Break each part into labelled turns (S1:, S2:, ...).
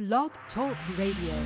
S1: Blog Talk Radio.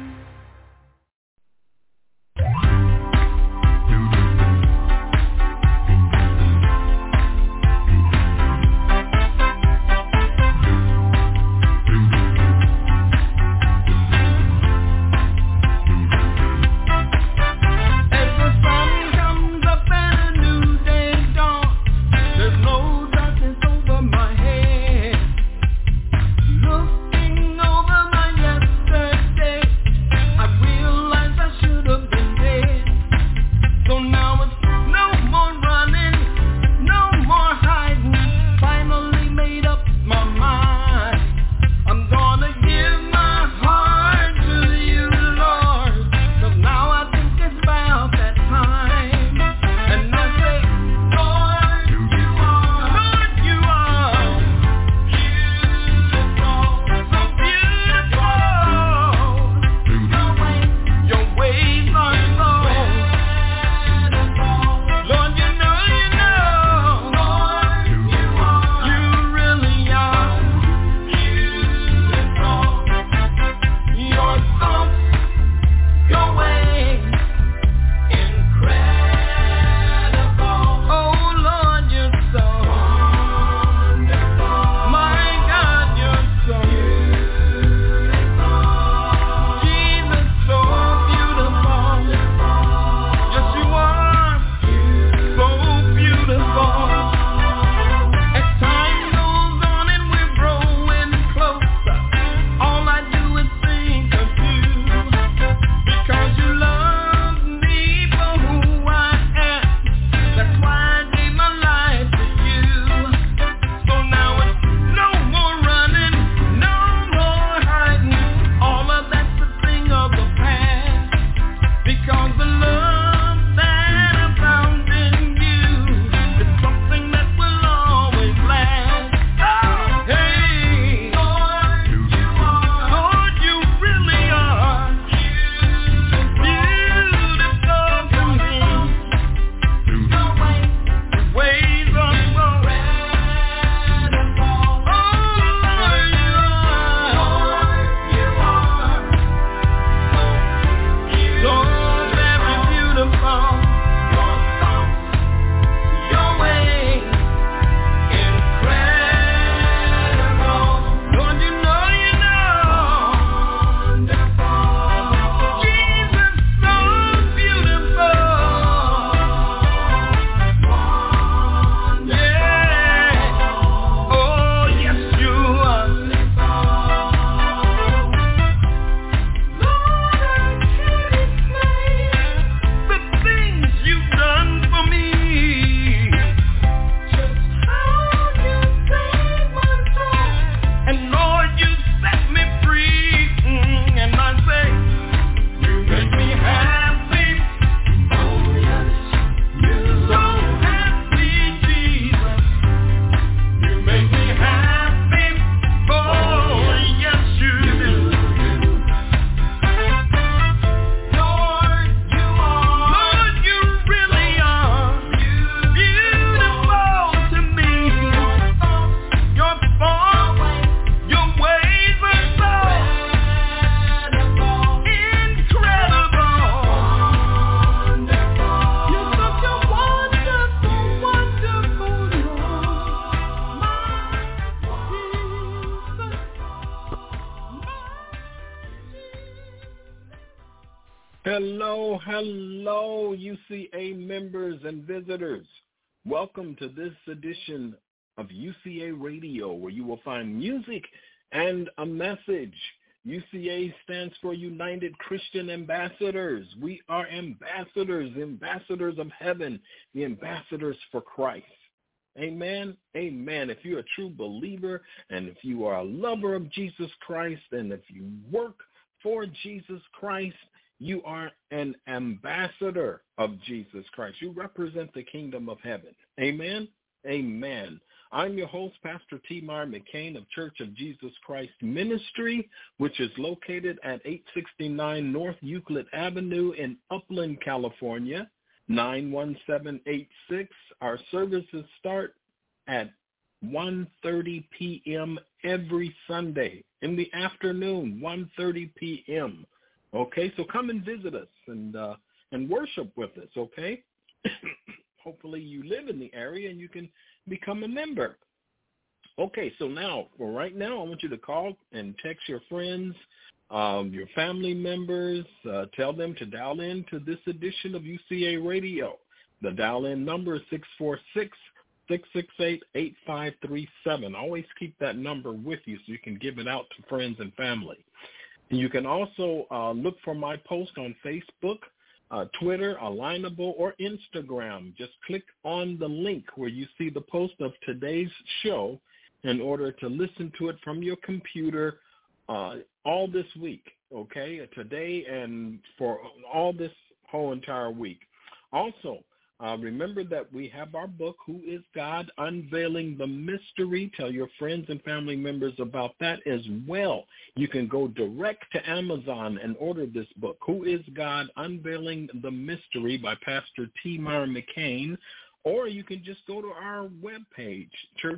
S2: Hello, UCA members and visitors. Welcome to this edition of UCA Radio, where you will find music and a message. UCA stands for United Christian Ambassadors. We are ambassadors of heaven, the ambassadors for Christ. Amen, amen. If you're a true believer and if you are a lover of Jesus Christ and if you work for Jesus Christ, you are an ambassador of Jesus Christ. You represent the kingdom of heaven. Amen? Amen. I'm your host, Pastor T. Meyer McCain of Church of Jesus Christ Ministry, which is located at 869 North Euclid Avenue in Upland, California, 91786. Our services start at 1:30 p.m. every Sunday in the afternoon, 1:30 p.m. Okay, so come and visit us and worship with us, okay? Hopefully you live in the area and you can become a member. Okay, so now, for right now, I want you to call and text your friends, your family members, tell them to dial in to this edition of UCA Radio. The dial-in number is 646-668-8537. Always keep that number with you so you can give it out to friends and family. And you can also look for my post on Facebook, Twitter, Alignable, or Instagram. Just click on the link where you see the post of today's show in order to listen to it from your computer all this week, okay, today and for all this whole entire week. Also, remember that we have our book, Who is God? Unveiling the Mystery. Tell your friends and family members about that as well. You can go direct to Amazon and order this book, Who is God? Unveiling the Mystery by Pastor T. Myron McCain. Or you can just go to our webpage,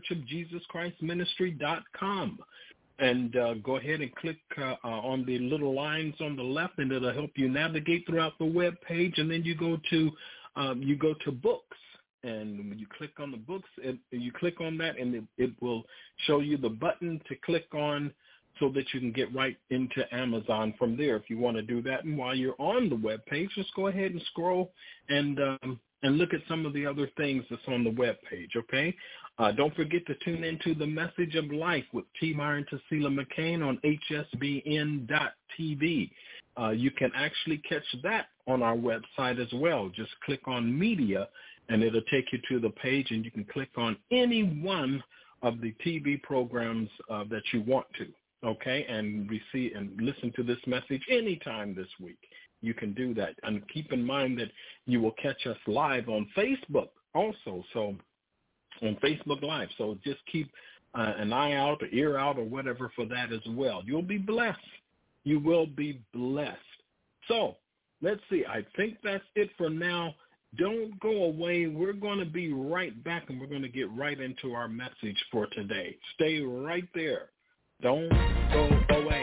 S2: churchofjesuschristministry.com, and go ahead and click on the little lines on the left, and it'll help you navigate throughout the webpage. And then you go to books, and when you click on the books, you click on that, and it will show you the button to click on so that you can get right into Amazon from there if you want to do that. And while you're on the webpage, just go ahead and scroll and look at some of the other things that's on the webpage, okay? Don't forget to tune into The Message of Life with T. Myron Tassila McCain on hsbn.tv. You can actually catch that on our website as well. Just click on Media, and it'll take you to the page, and you can click on any one of the TV programs that you want to, okay, and receive and listen to this message anytime this week. You can do that. And keep in mind that you will catch us live on Facebook also, so on Facebook Live. So just keep an eye out or ear out or whatever for that as well. You'll be blessed. You will be blessed. So let's see. I think that's it for now. Don't go away. We're going to be right back, and we're going to get right into our message for today. Stay right there. Don't go away.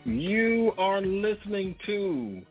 S2: You are listening to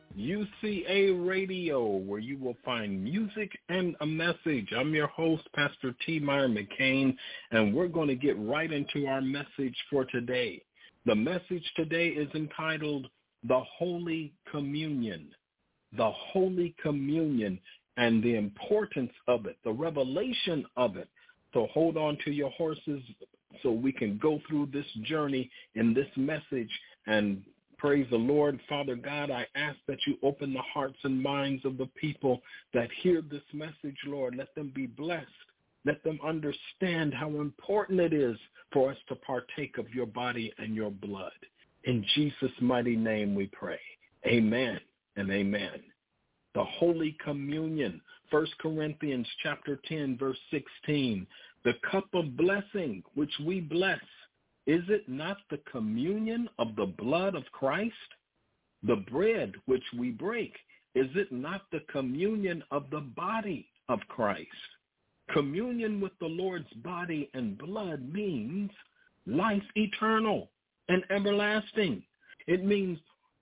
S2: UCA Radio, where you will find music and a message. I'm your host, Pastor T. Meyer McCain, and we're going to get right into our message for today. The message today is entitled, The Holy Communion. The Holy Communion and the importance of it, the revelation of it. So hold on to your horses so we can go through this journey in this message. And praise the Lord. Father God, I ask that you open the hearts and minds of the people that hear this message, Lord. Let them be blessed. Let them understand how important it is for us to partake of your body and your blood. In Jesus' mighty name we pray. Amen and amen. The Holy Communion, 1 Corinthians chapter 10, verse 16. The cup of blessing which we bless, is it not the communion of the blood of Christ? The bread which we break, is it not the communion of the body of Christ? Communion with the Lord's body and blood means life eternal and everlasting. It means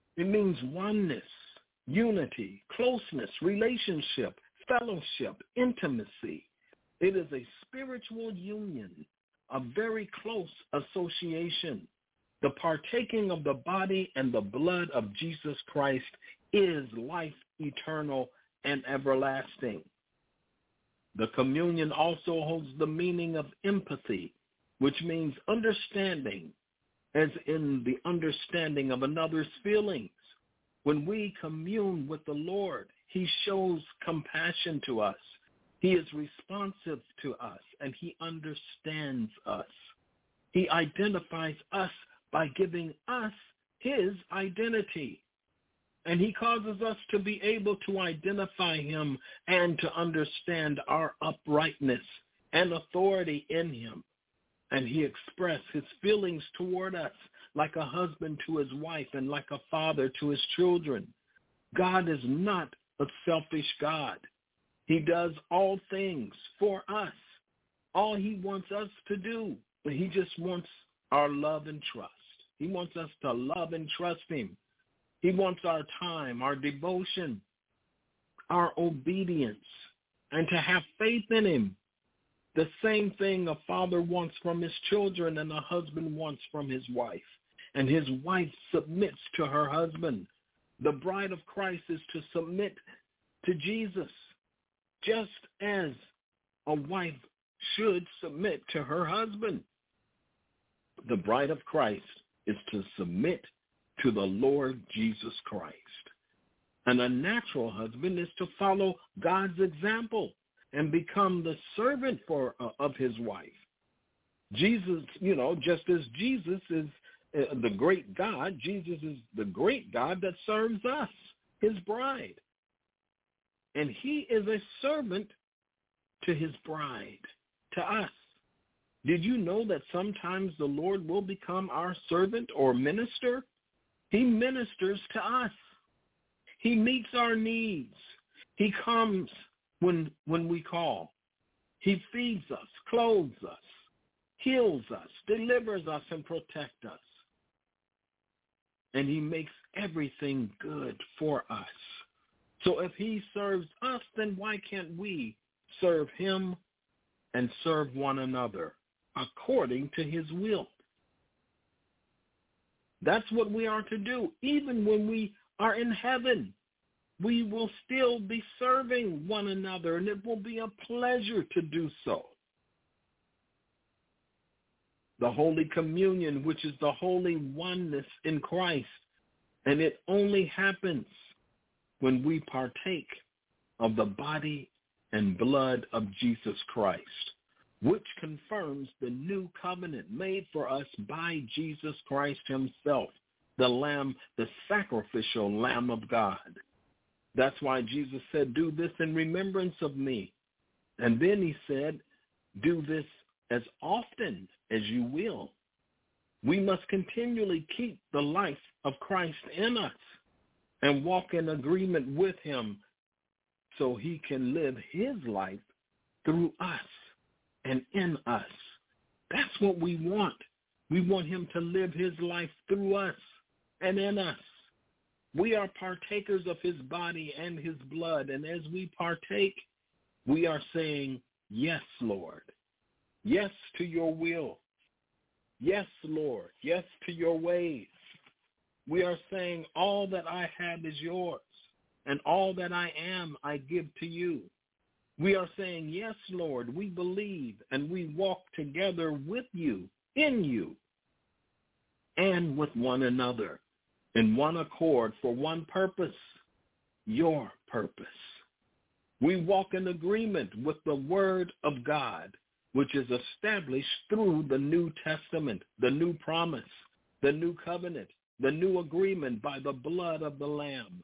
S2: oneness, unity, closeness, relationship, fellowship, intimacy. It is a spiritual union, a very close association. The partaking of the body and the blood of Jesus Christ is life eternal and everlasting. The communion also holds the meaning of empathy, which means understanding, as in the understanding of another's feelings. When we commune with the Lord, he shows compassion to us. He is responsive to us, and he understands us. He identifies us by giving us his identity. And he causes us to be able to identify him and to understand our uprightness and authority in him. And he expressed his feelings toward us like a husband to his wife and like a father to his children. God is not a selfish God. He does all things for us. All he wants us to do, he just wants our love and trust. He wants us to love and trust him. He wants our time, our devotion, our obedience, and to have faith in him. The same thing a father wants from his children and a husband wants from his wife. And his wife submits to her husband. The bride of Christ is to submit to Jesus, just as a wife should submit to her husband. The bride of Christ is to submit to the Lord Jesus Christ. And a natural husband is to follow God's example and become the servant of his wife. Jesus, just as Jesus is the great God, Jesus is the great God that serves us, his bride. And he is a servant to his bride, to us. Did you know that sometimes the Lord will become our servant or minister? He ministers to us. He meets our needs. He comes when we call. He feeds us, clothes us, heals us, delivers us, and protects us. And he makes everything good for us. So if he serves us, then why can't we serve him and serve one another according to his will? That's what we are to do. Even when we are in heaven, we will still be serving one another, and it will be a pleasure to do so. The Holy Communion, which is the holy oneness in Christ, and it only happens when we partake of the body and blood of Jesus Christ, which confirms the new covenant made for us by Jesus Christ himself, the Lamb, the sacrificial Lamb of God. That's why Jesus said, do this in remembrance of me. And then he said, do this as often as you will. We must continually keep the life of Christ in us and walk in agreement with him so he can live his life through us and in us. That's what we want. We want him to live his life through us. and in us. We are partakers of his body and his blood, and as we partake, we are saying, yes, Lord. Yes to your will. Yes, Lord. Yes to your ways. We are saying all that I have is yours, and all that I am I give to you. We are saying, yes, Lord, we believe and we walk together with you, in you, and with one another, in one accord for one purpose, your purpose. We walk in agreement with the word of God, which is established through the New Testament, the new promise, the new covenant, the new agreement by the blood of the Lamb.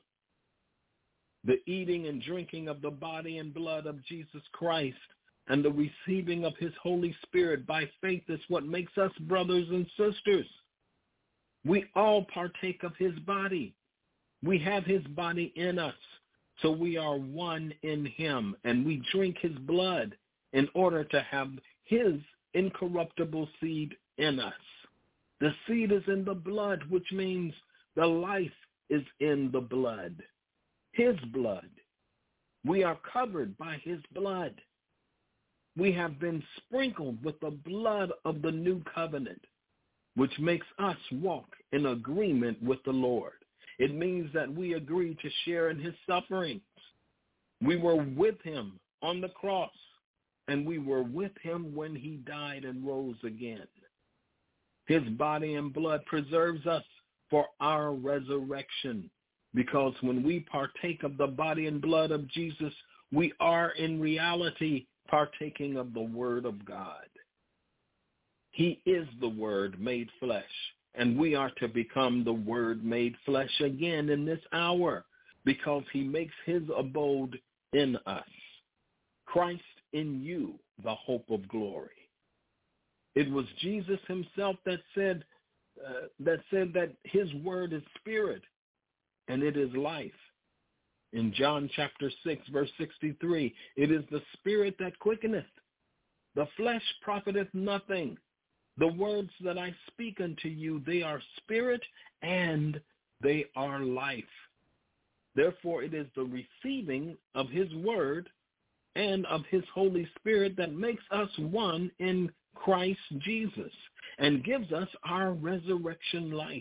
S2: The eating and drinking of the body and blood of Jesus Christ and the receiving of his Holy Spirit by faith is what makes us brothers and sisters. We all partake of his body. We have his body in us, so we are one in him, and we drink his blood in order to have his incorruptible seed in us. The seed is in the blood, which means the life is in the blood. His blood. We are covered by his blood. We have been sprinkled with the blood of the new covenant, which makes us walk in agreement with the Lord. It means that we agree to share in his sufferings. We were with him on the cross, and we were with him when he died and rose again. His body and blood preserves us for our resurrection, because when we partake of the body and blood of Jesus, we are in reality partaking of the word of God. He is the word made flesh, and we are to become the word made flesh again in this hour, because he makes his abode in us. Christ in you, the hope of glory. It was Jesus himself that said that his word is spirit and it is life. In John chapter 6, verse 63, it is the spirit that quickeneth. The flesh profiteth nothing. The words that I speak unto you, they are spirit and they are life. Therefore, it is the receiving of his word and of his Holy Spirit that makes us one in Christ Jesus and gives us our resurrection life.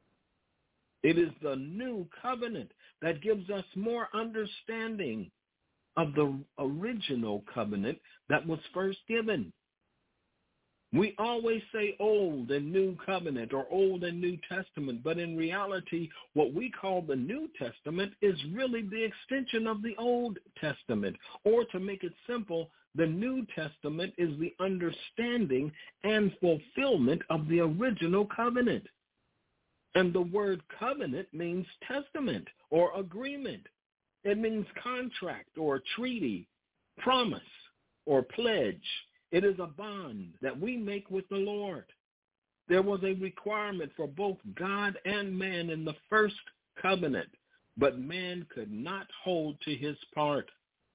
S2: It is the new covenant that gives us more understanding of the original covenant that was first given. We always say Old and New Covenant or Old and New Testament, but in reality, what we call the New Testament is really the extension of the Old Testament. Or to make it simple, the New Testament is the understanding and fulfillment of the original covenant. And the word covenant means testament or agreement. It means contract or treaty, promise or pledge. It is a bond that we make with the Lord. There was a requirement for both God and man in the first covenant, but man could not hold to his part.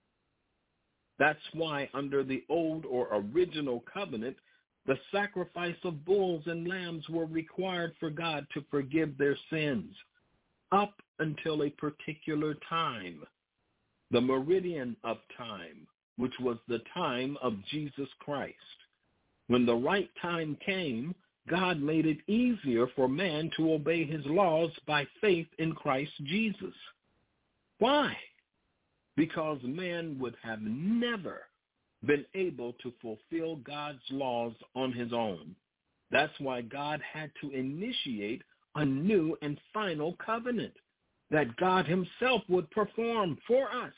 S2: That's why under the old or original covenant, the sacrifice of bulls and lambs were required for God to forgive their sins up until a particular time, the meridian of time, which was the time of Jesus Christ. When the right time came, God made it easier for man to obey his laws by faith in Christ Jesus. Why? Because man would have never been able to fulfill God's laws on his own. That's why God had to initiate a new and final covenant that God himself would perform for us.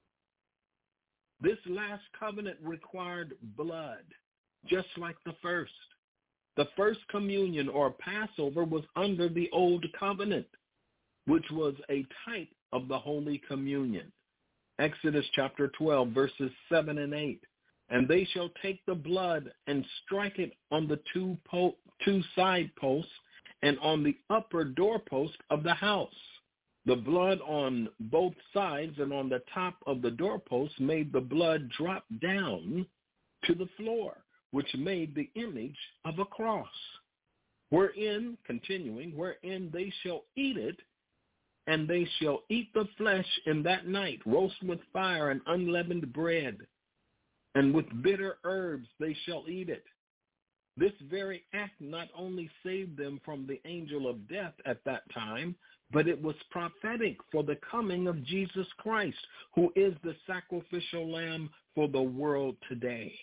S2: This last covenant required blood, just like the first. The first communion or Passover was under the old covenant, which was a type of the Holy Communion. Exodus chapter 12, verses 7 and 8. And they shall take the blood and strike it on the two side posts and on the upper doorpost of the house. The blood on both sides and on the top of the doorpost made the blood drop down to the floor, which made the image of a cross. wherein they shall eat it, and they shall eat the flesh in that night, roast with fire and unleavened bread, and with bitter herbs they shall eat it. This very act not only saved them from the angel of death at that time, but it was prophetic for the coming of Jesus Christ, who is the sacrificial lamb for the world today.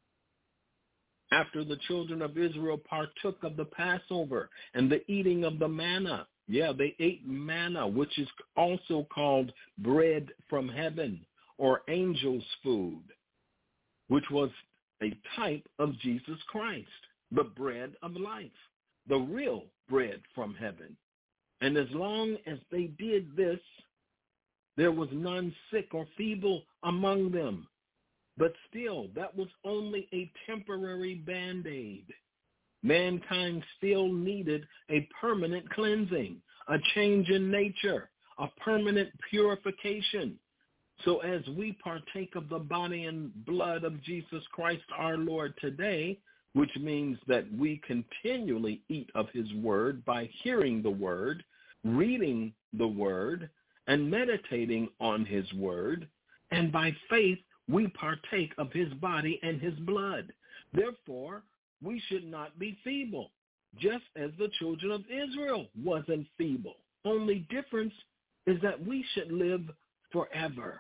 S2: After the children of Israel partook of the Passover and the eating of the manna, they ate manna, which is also called bread from heaven or angel's food, which was a type of Jesus Christ, the bread of life, the real bread from heaven. And as long as they did this, there was none sick or feeble among them. But still, that was only a temporary Band-Aid. Mankind still needed a permanent cleansing, a change in nature, a permanent purification. So as we partake of the body and blood of Jesus Christ our Lord today, which means that we continually eat of his word by hearing the word, reading the word, and meditating on his word, and by faith we partake of his body and his blood. Therefore, we should not be feeble, just as the children of Israel wasn't feeble. Only difference is that we should live forever.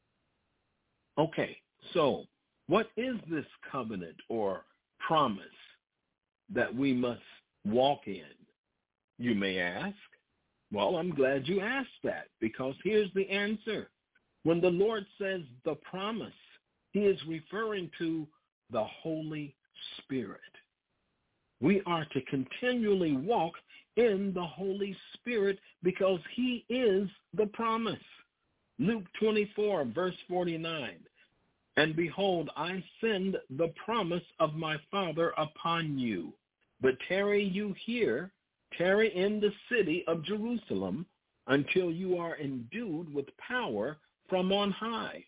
S2: Okay, so what is this covenant or promise that we must walk in, you may ask? Well, I'm glad you asked that, because here's the answer. When the Lord says the promise, he is referring to the Holy Spirit. We are to continually walk in the Holy Spirit because he is the promise. Luke 24, verse 49. And behold, I send the promise of my Father upon you. But tarry you here, tarry in the city of Jerusalem, until you are endued with power from on high.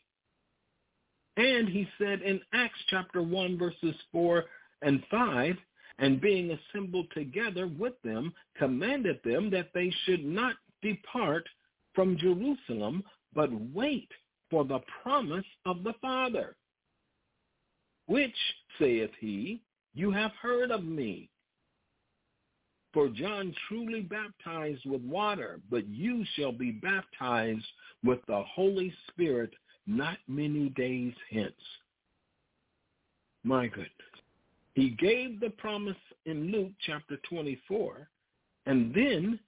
S2: And he said in Acts chapter 1, verses 4 and 5, and being assembled together with them, commanded them that they should not depart from Jerusalem, but wait for the promise of the Father, which, saith he, you have heard of me. For John truly baptized with water, but you shall be baptized with the Holy Spirit not many days hence. My goodness. He gave the promise in Luke chapter 24, and then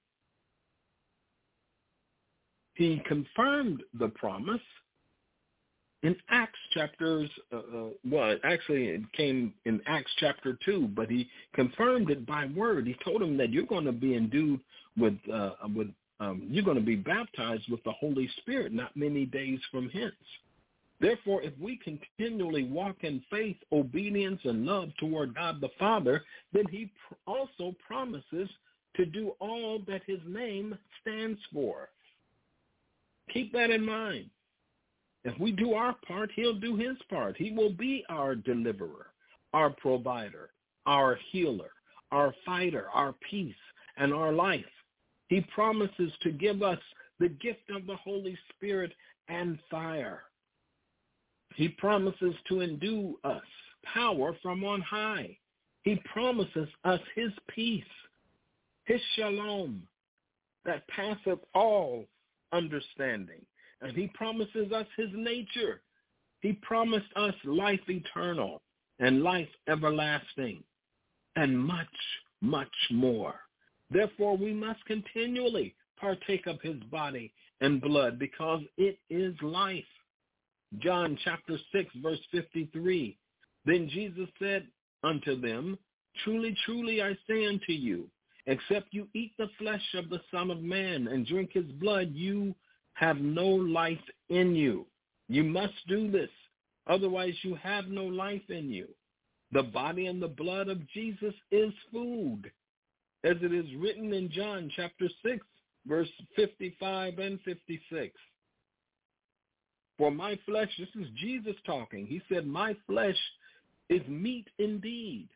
S2: he confirmed the promise in Acts chapters, actually it came in Acts chapter 2, but he confirmed it by word. He told him that you're going to be endued with you're going to be baptized with the Holy Spirit not many days from hence. Therefore, if we continually walk in faith, obedience, and love toward God the Father, then he also promises to do all that his name stands for. Keep that in mind. If we do our part, he'll do his part. He will be our deliverer, our provider, our healer, our fighter, our peace, and our life. He promises to give us the gift of the Holy Spirit and fire. He promises to endue us power from on high. He promises us his peace, his shalom that passeth all understanding. And he promises us his nature. He promised us life eternal and life everlasting and much, much more. Therefore, we must continually partake of his body and blood because it is life. John chapter 6, verse 53. Then Jesus said unto them, Truly, truly, I say unto you, except you eat the flesh of the Son of Man and drink his blood, you have no life in you. You must do this. Otherwise, you have no life in you. The body and the blood of Jesus is food, as it is written in John chapter 6, verse 55 and 56. For my flesh, this is Jesus talking. He said, my flesh is meat indeed,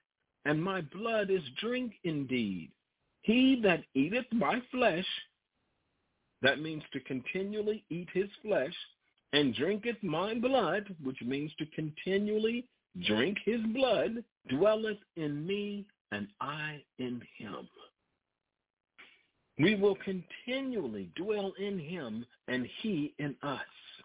S2: and my blood is drink indeed. He that eateth my flesh, that means to continually eat his flesh, and drinketh my blood, which means to continually drink his blood, dwelleth in me, and I in him. We will continually dwell in him, and he in us.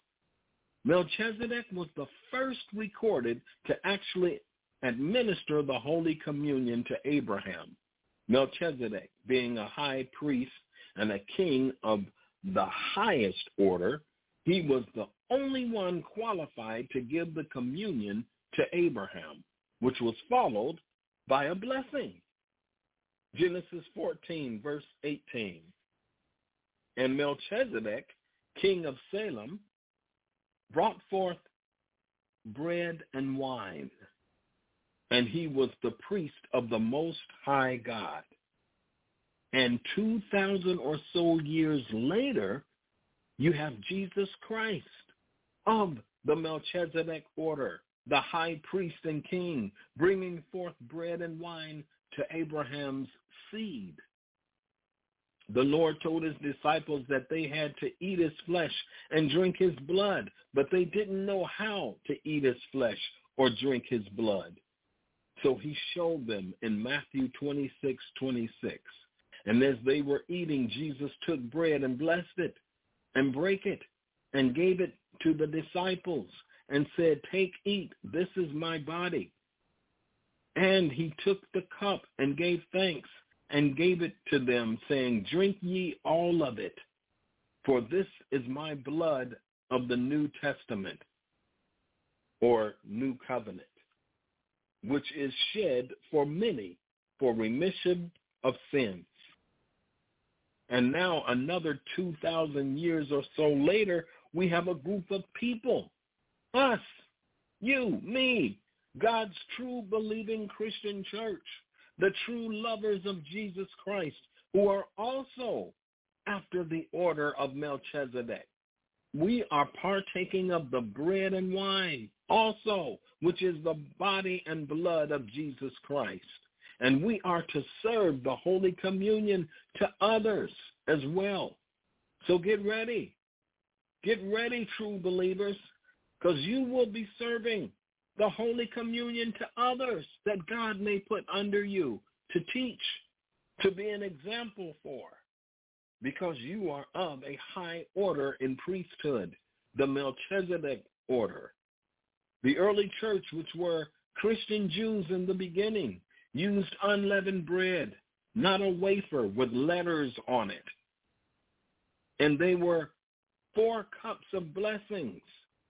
S2: Melchizedek was the first recorded to actually administer the Holy Communion to Abraham. Melchizedek, being a high priest and a king of the highest order, he was the only one qualified to give the communion to Abraham, which was followed by a blessing. Genesis 14, verse 18. And Melchizedek, king of Salem, brought forth bread and wine, and he was the priest of the Most High God. And 2,000 or so years later, you have Jesus Christ of the Melchizedek order, the high priest and king, bringing forth bread and wine to Abraham's seed. The Lord told his disciples that they had to eat his flesh and drink his blood, but they didn't know how to eat his flesh or drink his blood. So he showed them in Matthew 26:26. And as they were eating, Jesus took bread and blessed it and brake it and gave it to the disciples and said, "Take, eat, this is my body." And he took the cup and gave thanks and gave it to them, saying, "Drink ye all of it, for this is my blood of the New Testament," or New Covenant, which is shed for many for remission of sins. And now another 2,000 years or so later, we have a group of people, us, you, me, God's true believing Christian church, the true lovers of Jesus Christ, who are also after the order of Melchizedek. We are partaking of the bread and wine also, which is the body and blood of Jesus Christ. And we are to serve the Holy Communion to others as well. So get ready. Get ready, true believers, because you will be serving the Holy Communion to others that God may put under you to teach, to be an example for, because you are of a high order in priesthood, the Melchizedek order. The early church, which were Christian Jews in the beginning, used unleavened bread, not a wafer with letters on it. And they were 4 cups of blessings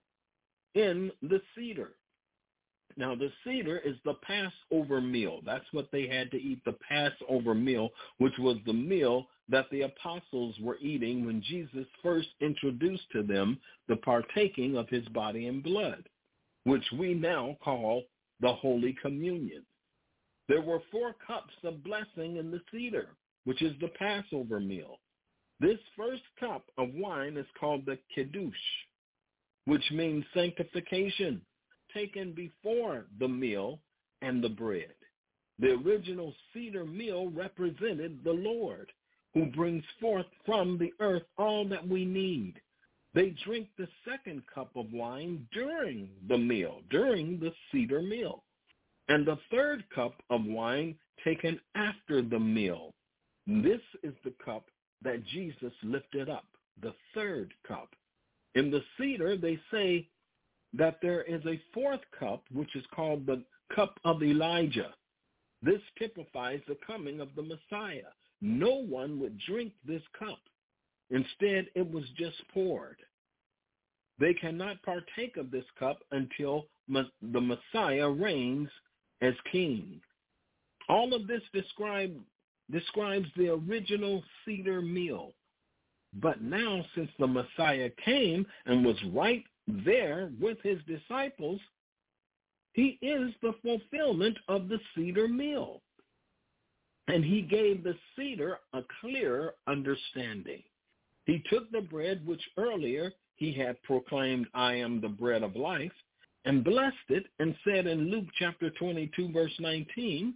S2: in the cedar. Now, the cedar is the Passover meal. That's what they had to eat, the Passover meal, which was the meal that the apostles were eating when Jesus first introduced to them the partaking of his body and blood, which we now call the Holy Communion. There were 4 cups of blessing in the cedar, which is the Passover meal. This first cup of wine is called the Kiddush, which means sanctification, taken before the meal and the bread. The original cedar meal represented the Lord, who brings forth from the earth all that we need. They drink the second cup of wine during the meal, during the cedar meal, and the third cup of wine taken after the meal. This is the cup that Jesus lifted up, the third cup. In the cedar, they say that there is a 4th cup, which is called the cup of Elijah. This typifies the coming of the Messiah. No one would drink this cup. Instead, it was just poured. They cannot partake of this cup until the Messiah reigns as king. All of this describes the original cedar meal. But now, since the Messiah came and was right there with his disciples, he is the fulfillment of the cedar meal. And he gave the cedar a clearer understanding. He took the bread, which earlier he had proclaimed, "I am the bread of life," and blessed it and said in Luke chapter 22, verse 19,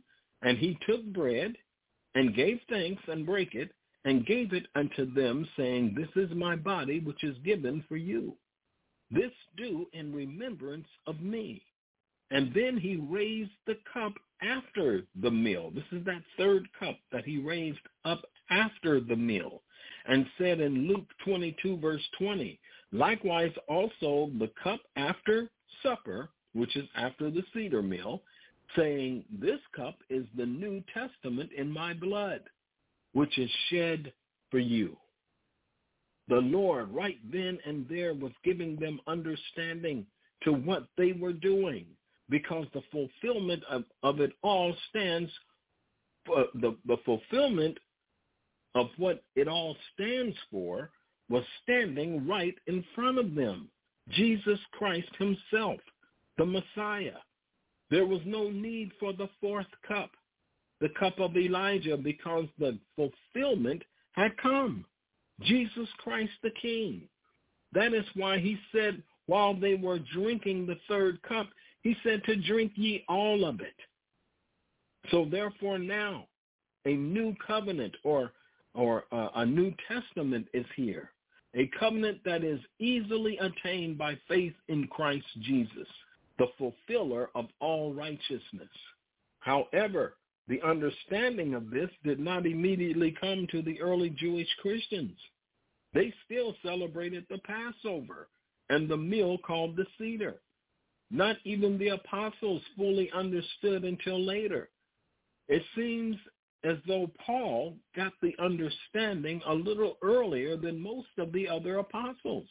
S2: And he took bread and gave thanks and brake it and gave it unto them, saying, This is my body, which is given for you. This do in remembrance of me. And then he raised the cup after the meal. This is that third cup that he raised up after the meal, and said in Luke 22, verse 20, likewise also the cup after supper, which is after the cedar meal, saying, This cup is the New Testament in my blood, which is shed for you. The Lord right then and there was giving them understanding to what they were doing, because the fulfillment of it all stands for the fulfillment of what it all stands for was standing right in front of them. Jesus Christ himself, the Messiah. There was no need for the fourth cup, the cup of Elijah, because the fulfillment had come. Jesus Christ the King. That is why he said while they were drinking the third cup, he said to drink ye all of it. So therefore now a new covenant or a New Testament is here, a covenant that is easily attained by faith in Christ Jesus, the fulfiller of all righteousness. However, the understanding of this did not immediately come to the early Jewish Christians. They still celebrated the Passover and the meal called the Seder. Not even the apostles fully understood until later. It seems as though Paul got the understanding a little earlier than most of the other apostles.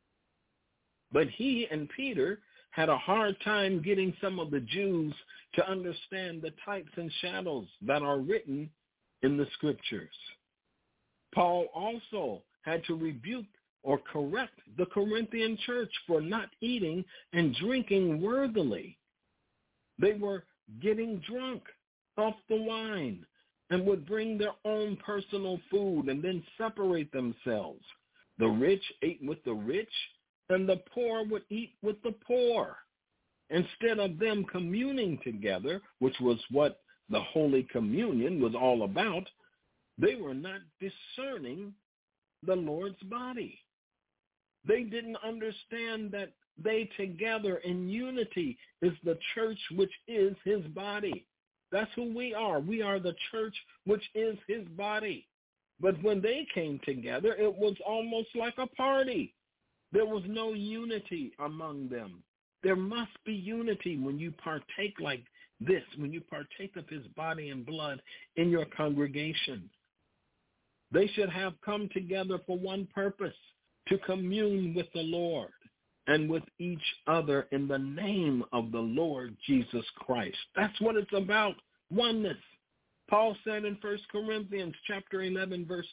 S2: But he and Peter had a hard time getting some of the Jews to understand the types and shadows that are written in the scriptures. Paul also had to rebuke or correct the Corinthian church for not eating and drinking worthily. They were getting drunk off the wine and would bring their own personal food and then separate themselves. The rich ate with the rich, and the poor would eat with the poor. Instead of them communing together, which was what the Holy Communion was all about, they were not discerning the Lord's body. They didn't understand that they together in unity is the church, which is his body. That's who we are. We are the church, which is his body. But when they came together, it was almost like a party. There was no unity among them. There must be unity when you partake like this, when you partake of his body and blood in your congregation. They should have come together for one purpose, to commune with the Lord and with each other in the name of the Lord Jesus Christ. That's what it's about, oneness. Paul said in 1 Corinthians chapter 11, verse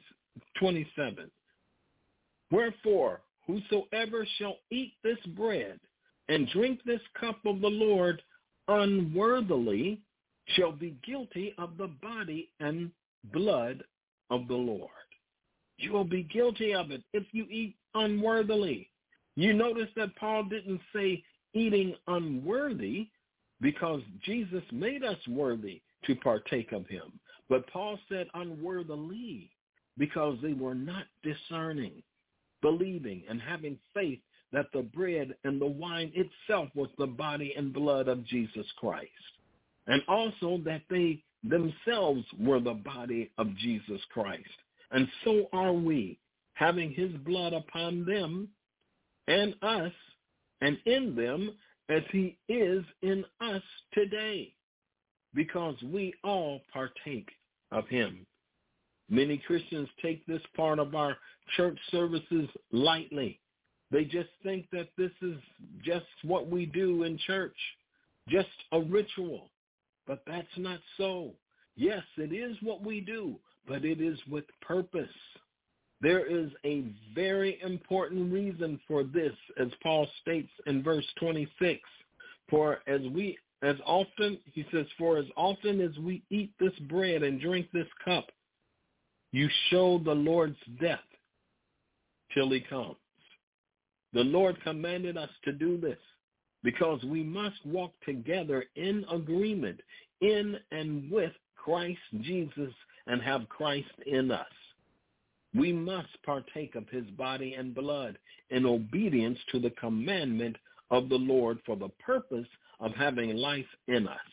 S2: 27, Wherefore, whosoever shall eat this bread and drink this cup of the Lord unworthily shall be guilty of the body and blood of the Lord. You will be guilty of it if you eat unworthily. You notice that Paul didn't say eating unworthy, because Jesus made us worthy to partake of him. But Paul said unworthily because they were not discerning, believing, and having faith that the bread and the wine itself was the body and blood of Jesus Christ. And also that they themselves were the body of Jesus Christ. And so are we, having his blood upon them and us and in them as he is in us today, because we all partake of him. Many Christians take this part of our church services lightly. They just think that this is just what we do in church, just a ritual. But that's not so. Yes, it is what we do, but it is with purpose. There is a very important reason for this, as Paul states in verse 26. For as often as we eat this bread and drink this cup, you show the Lord's death till he comes. The Lord commanded us to do this because we must walk together in agreement, in and with Christ Jesus and have Christ in us. We must partake of his body and blood in obedience to the commandment of the Lord for the purpose of having life in us.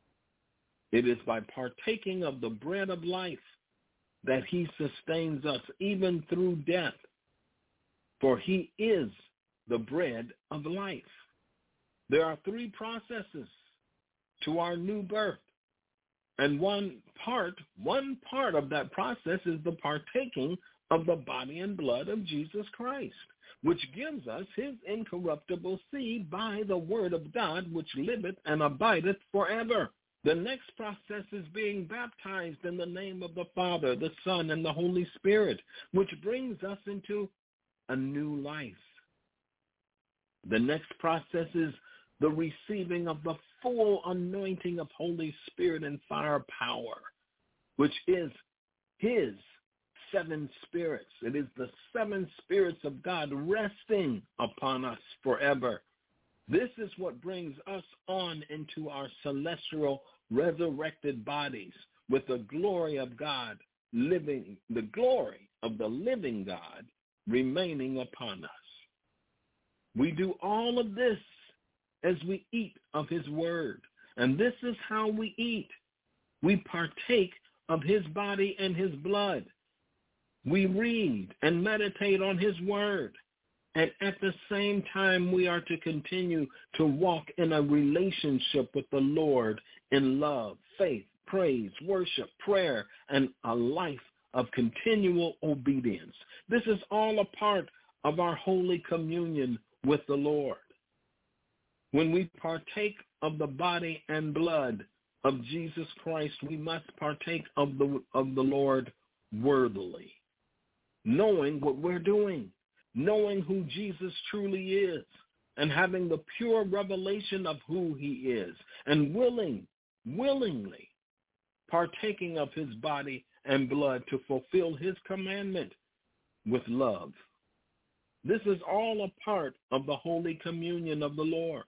S2: It is by partaking of the bread of life that he sustains us even through death, for he is the bread of life. There are three processes to our new birth, and one part of that process is the partaking of the body and blood of Jesus Christ, which gives us his incorruptible seed by the word of God, which liveth and abideth forever. The next process is being baptized in the name of the Father, the Son, and the Holy Spirit, which brings us into a new life. The next process is the receiving of the full anointing of Holy Spirit and fire power, which is his seven spirits. It is the seven spirits of God resting upon us forever. This is what brings us on into our celestial resurrected bodies with the glory of God living, the glory of the living God remaining upon us. We do all of this as we eat of his word. And this is how we eat. We partake of his body and his blood. We read and meditate on his word. And at the same time, we are to continue to walk in a relationship with the Lord in love, faith, praise, worship, prayer, and a life of continual obedience. This is all a part of our holy communion with the Lord. When we partake of the body and blood of Jesus Christ, we must partake of the Lord worthily, knowing what we're doing, knowing who Jesus truly is, and having the pure revelation of who he is, and willingly partaking of his body and blood to fulfill his commandment with love. This is all a part of the Holy Communion of the Lord.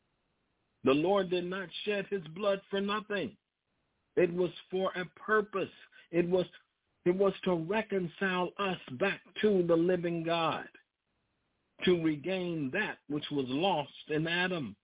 S2: The Lord did not shed his blood for nothing. It was for a purpose. It was to reconcile us back to the living God, to regain that which was lost in Adam.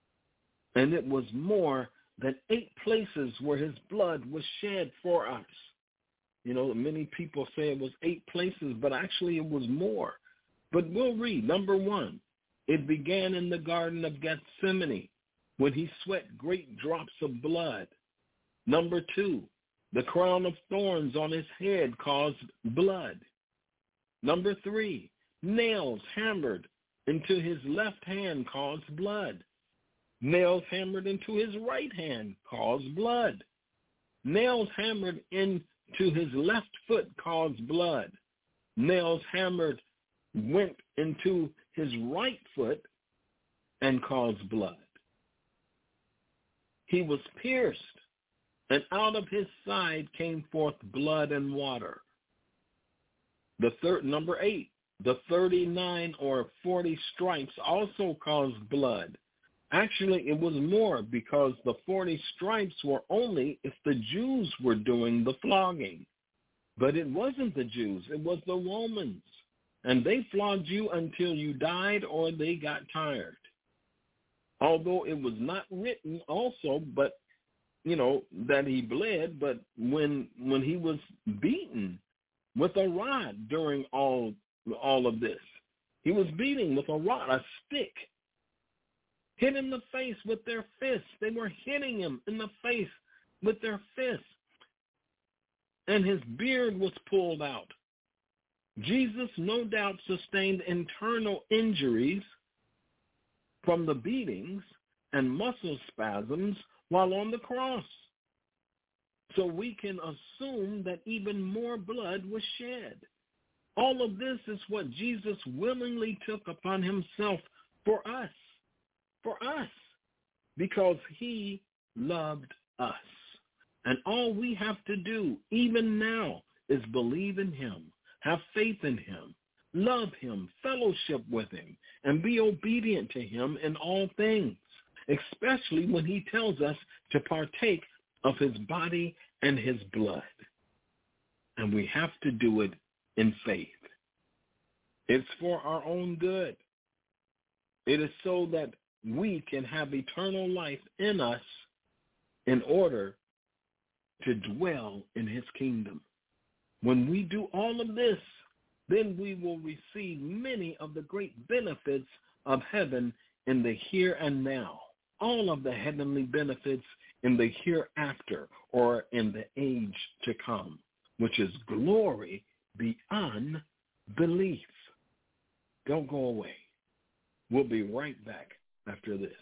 S2: And it was more than 8 places where his blood was shed for us. You know, many people say it was 8 places, but actually it was more. But we'll read. Number 1, it began in the Garden of Gethsemane when he sweat great drops of blood. Number 2, the crown of thorns on his head caused blood. Number 3, nails hammered into his left hand caused blood. Nails hammered into his right hand caused blood. Nails hammered into his left foot caused blood. Nails hammered went into his right foot and caused blood. He was pierced, and out of his side came forth blood and water. Number 8, the 39 or 40 stripes also caused blood. Actually, it was more, because the 40 stripes were only if the Jews were doing the flogging. But it wasn't the Jews, it was the Romans. And they flogged you until you died or they got tired. Although it was not written also, but, you know, that he bled, but when he was beaten with a rod during all of this, he was beating with a rod, a stick, hit in the face with their fists. They were hitting him in the face with their fists. And his beard was pulled out. Jesus no doubt sustained internal injuries from the beatings and muscle spasms while on the cross. So we can assume that even more blood was shed. All of this is what Jesus willingly took upon himself for us, because he loved us. And all we have to do, even now, is believe in him, have faith in him, love him, fellowship with him, and be obedient to him in all things, especially when he tells us to partake of his body and his blood. And we have to do it in faith. It's for our own good. It is so that we can have eternal life in us in order to dwell in his kingdom. When we do all of this, then we will receive many of the great benefits of heaven in the here and now. All of the heavenly benefits in the hereafter or in the age to come, which is glory beyond belief. Don't go away. We'll be right back after this.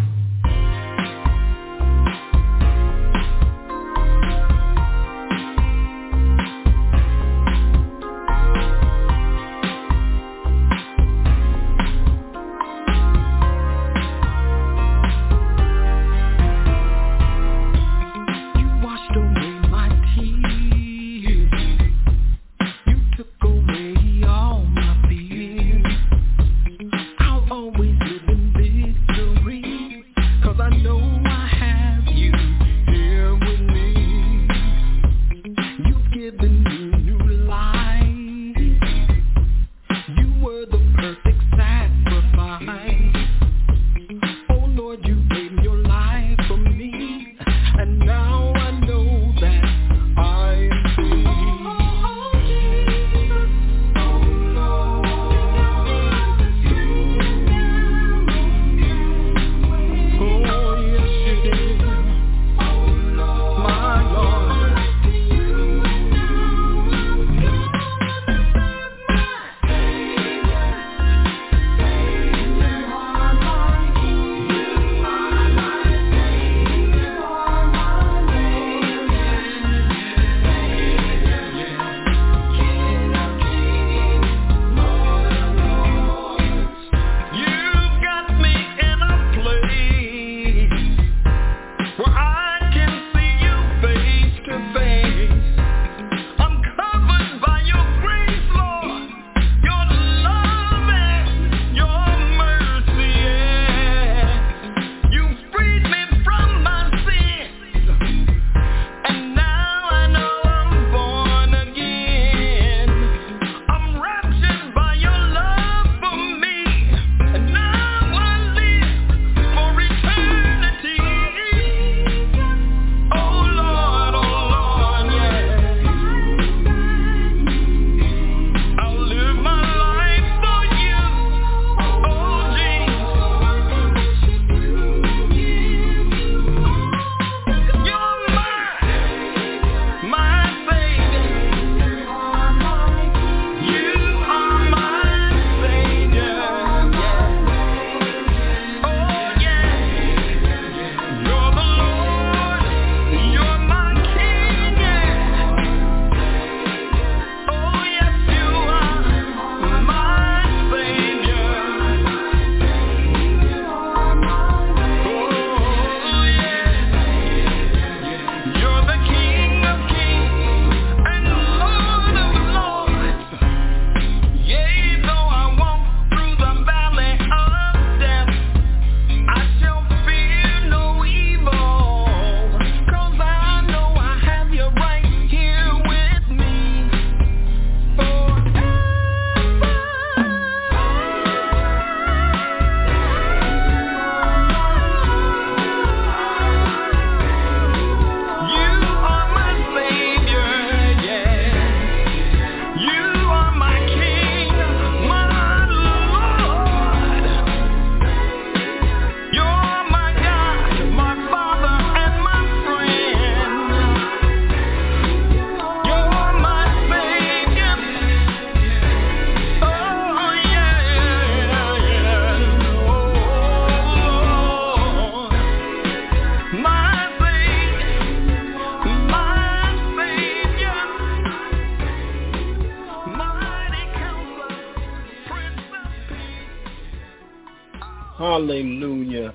S2: Hallelujah.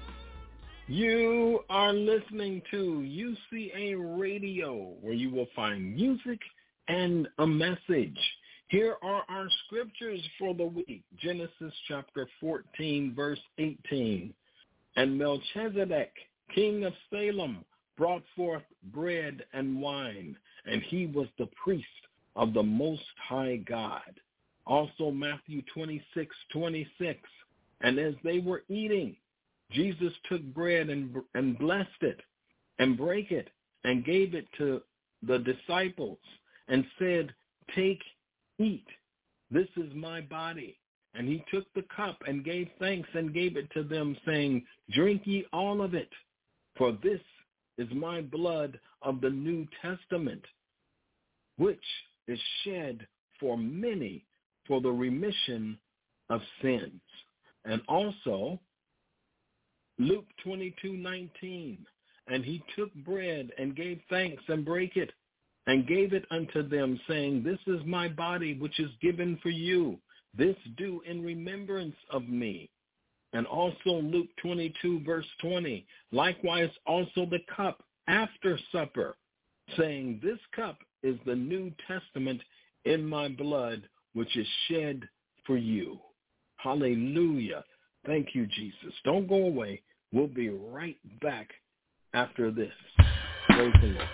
S2: You are listening to UCA Radio, where you will find music and a message. Here are our scriptures for the week. Genesis chapter 14, verse 18. And Melchizedek, king of Salem, brought forth bread and wine, and he was the priest of the Most High God. Also Matthew 26:26. And as they were eating, Jesus took bread and blessed it and brake it and gave it to the disciples and said, "Take, eat. This is my body." And he took the cup and gave thanks and gave it to them, saying, "Drink ye all of it, for this is my blood of the New Testament, which is shed for many for the remission of sins." And also Luke 22:19, and he took bread and gave thanks and brake it and gave it unto them, saying, "This is my body, which is given for you. This do in remembrance of me." And also Luke 22:20, likewise also the cup after supper, saying, "This cup is the New Testament in my blood, which is shed for you." Hallelujah. Thank you, Jesus. Don't go away. We'll be right back after this. Praise the Lord.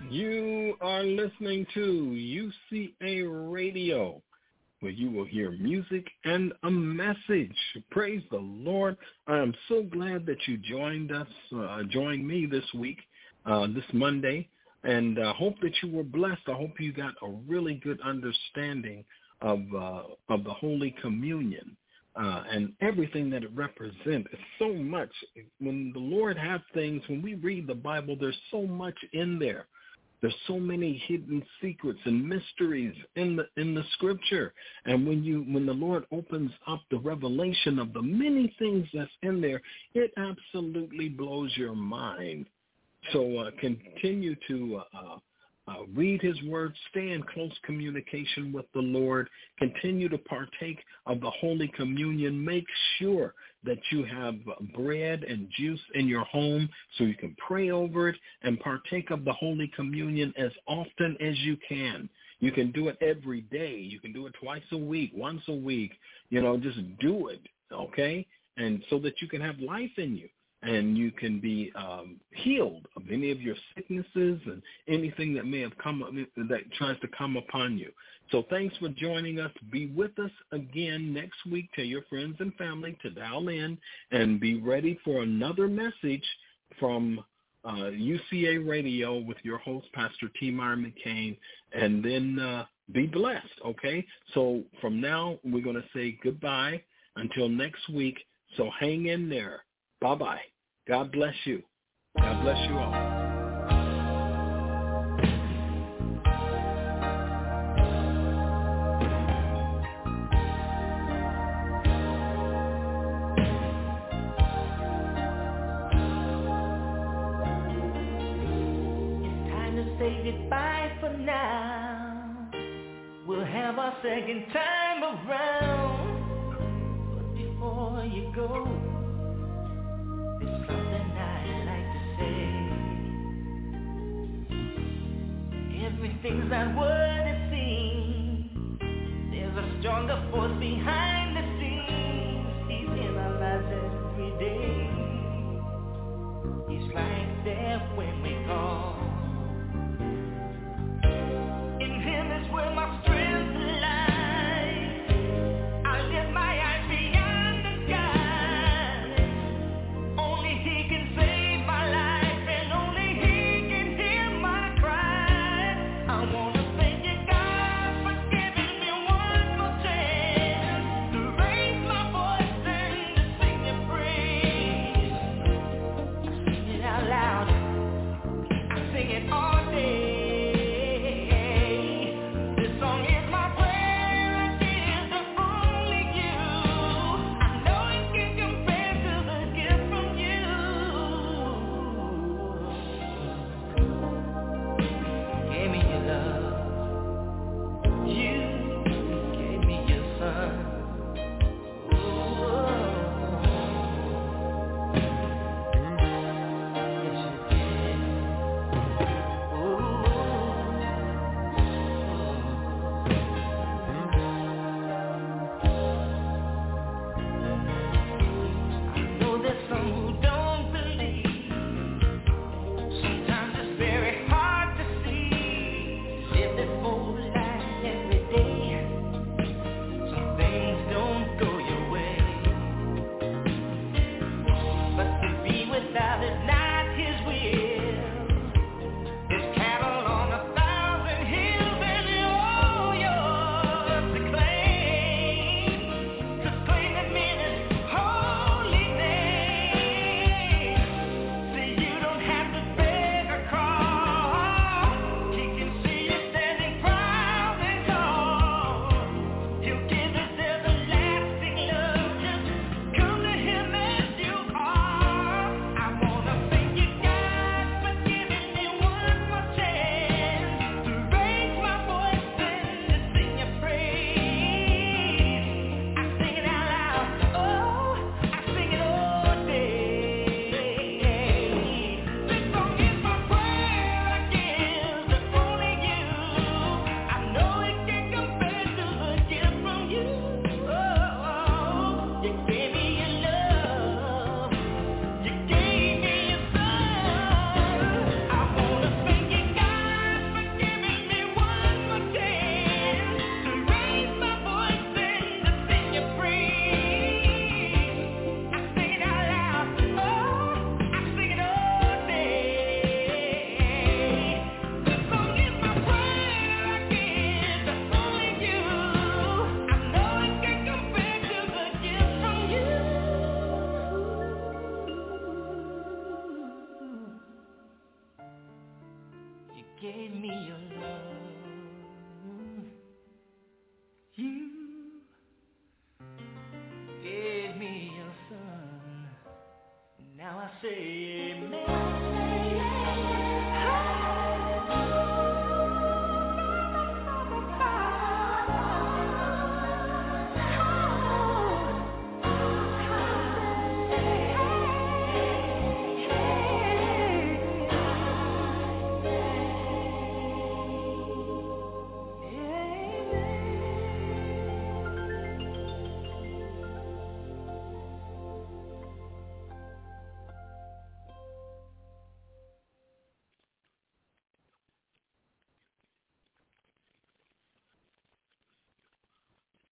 S2: You are listening to UCA Radio, where you will hear music and a message. Praise the Lord. I am so glad that you joined me this week, this Monday, and I hope that you were blessed. I hope you got a really good understanding of the Holy Communion and everything that it represents. It's so much. When the Lord has things, when we read the Bible, there's so much in there. There's so many hidden secrets and mysteries in the Scripture, and when the Lord opens up the revelation of the many things that's in there, it absolutely blows your mind. So continue to read His Word, stay in close communication with the Lord, continue to partake of the Holy Communion. Make sure that you have bread and juice in your home so you can pray over it and partake of the Holy Communion as often as you can. You can do it every day. You can do it twice a week, once a week. Just do it, okay? And so that you can have life in you and you can be healed of any of your sicknesses and anything that may have come, that tries to come upon you. So thanks for joining us. Be with us again next week. Tell your friends and family to dial in and be ready for another message from UCA Radio with your host, Pastor T. Myron McCain, and then be blessed, okay? So from now, we're going to say goodbye until next week, so hang in there. Bye-bye. God bless you. God bless you all.
S3: Say goodbye for now. We'll have our second time around. But before you go, there's something I'd like to say. Everything's not what it seems. There's a stronger force behind the scenes. He's in our lives every day. He's right there when we call. Where my strength lies, I lift my eyes beyond the skies. Only He can save my life, and only He can hear my cry. I wanna thank you, God, for giving me one more chance. say